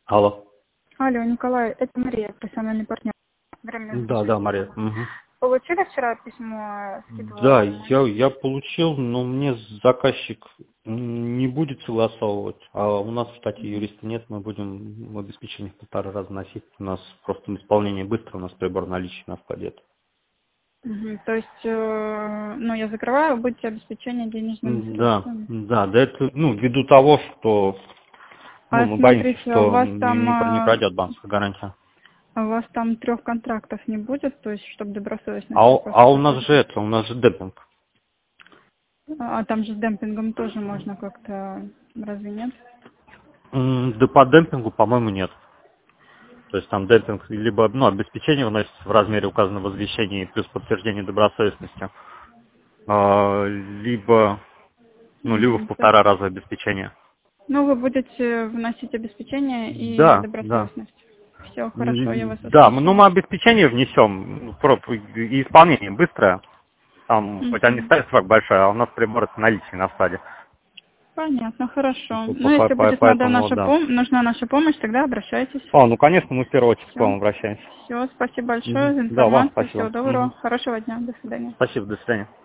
Алло. Алло, Николай, это Мария, профессиональный партнер. Да, Мария. Угу. Получили вчера письмо? Да, Скидывала? я получил, но мне заказчик не будет согласовывать. А у нас в штате юриста нет, мы будем в обеспечение в 1,5 раза носить. У нас просто исполнение быстро, у нас прибор наличия на складе. Угу. То есть, ну, я закрываю, будете обеспечение денежными средствами. Да, это, ввиду того, что, А мы боимся, смотрите, что не пройдет банковская гарантия. у вас там 3 контрактов не будет, то есть, чтобы добросовестно А, все у нас же у нас же демпинг. А там же с демпингом тоже можно как-то, разве нет? Да по демпингу, по-моему, нет. То есть там демпинг либо обеспечение вносится в размере указанного извещения плюс подтверждение добросовестности, либо либо в Мгм. 1,5 раза обеспечение. Ну, вы будете вносить обеспечение и Да, да. добросовестность. Все хорошо, я вас Да, услышала. мы обеспечение внесем, и исполнение быстрое. Там, хоть они Мгм. ставят срок большой, а у нас прибор это наличие на стадии. Понятно, хорошо. Ну, если будет Поэтому, да. нужна наша помощь, тогда обращайтесь. Конечно, мы с первого числа к Все. вам обращаемся. Все, спасибо большое за Да, вам информацию. Всего спасибо. доброго. Хорошего дня. До свидания. Спасибо, до свидания.